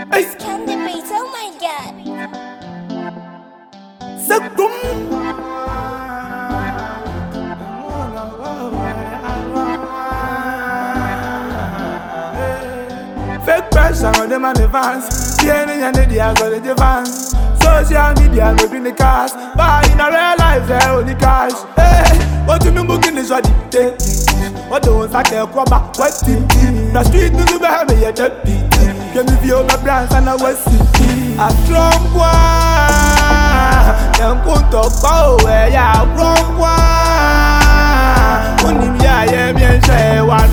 It's Candy Beats, oh my god. Sagum. Fake pressure on them and the fans. DNA and the dias got the fans. Social media moving the cars. But in a real life, they're only cash. Hey, what you mean booking is what it is? What the ones like a quabba, what it is? The street is the baby, you're the beat. Can you feel my brands and I was it? A strong one. Them put up power, yeah, wrong one. Only me, I am in share one.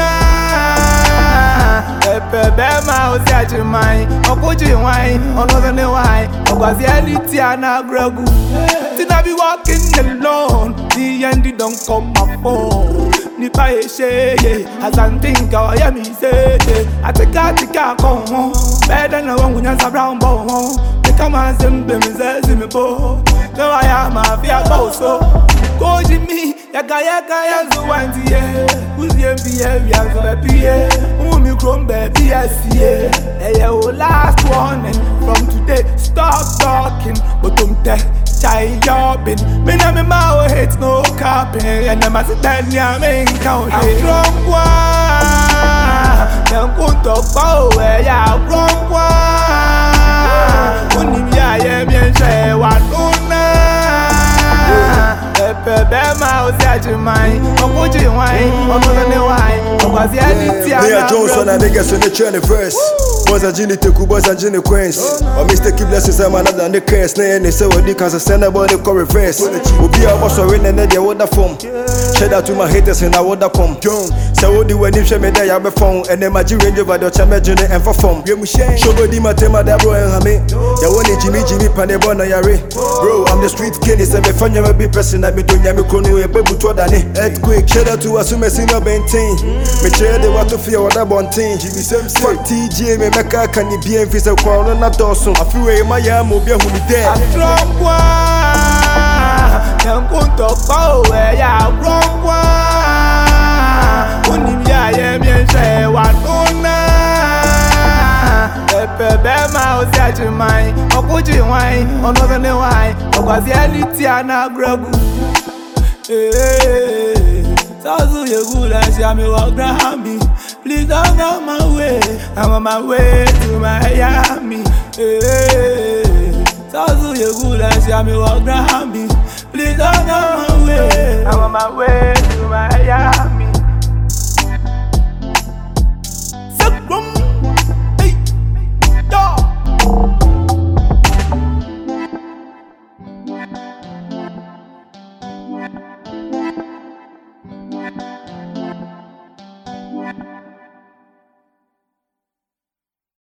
Bema o si aje mai okuji wine another ne wine ogwazi eliti ana gragu till I be walking alone the end don't come my phone ni pa e she as I think I hear me say I take a come home better na wangu nyansa brown bow they come and sembe me say me bo no I am a fear so go me yaga yanzu wanti uzi MBA yanzu baby Chrome baby, I see it. Hey, your last warning from today. Stop talking, but don't tell. Child jobbing. Me na me mouth hates no capping. And I'm a stand ya main count. I'm wrong one. Them put up power, yeah, wrong one. Only me I am and say what Bema o si aje mai okuji wine another ne wine ogwazi eliti ana me a Johnson and niggas on the trend verse boys and Ginny Teku boys and Ginny Queens or Mr. Blessings I'm another the curse na any say what the cancer send about the reverse obi a boss or in and they water form shout out to my haters and I water come say what the when him share me there ya be phone and them magic range over the chama journey and for form show body matema that bro and me ya want Jimmy pan the born yare bro I'm the street kid say me fan never be person that me do nyame kono e bebu to dane earthquake shout out to Asume senior bentin me share the water for your bontin give me some fuck TJ me make a can be en fisa kwa no na dosun afiwe ma ya mo bi hu mi there strong one dem put up power ya wrong one only me I am yen say what una Bema o si aje mai okuji wine another ne wine ogwazi eliti ana gragu Sazu ye good and see me walk behind me. Please don't go my way. I'm on my way to Miami. Sazu ye good and see me walk behind me. Please don't go my way. I'm on my way to Miami.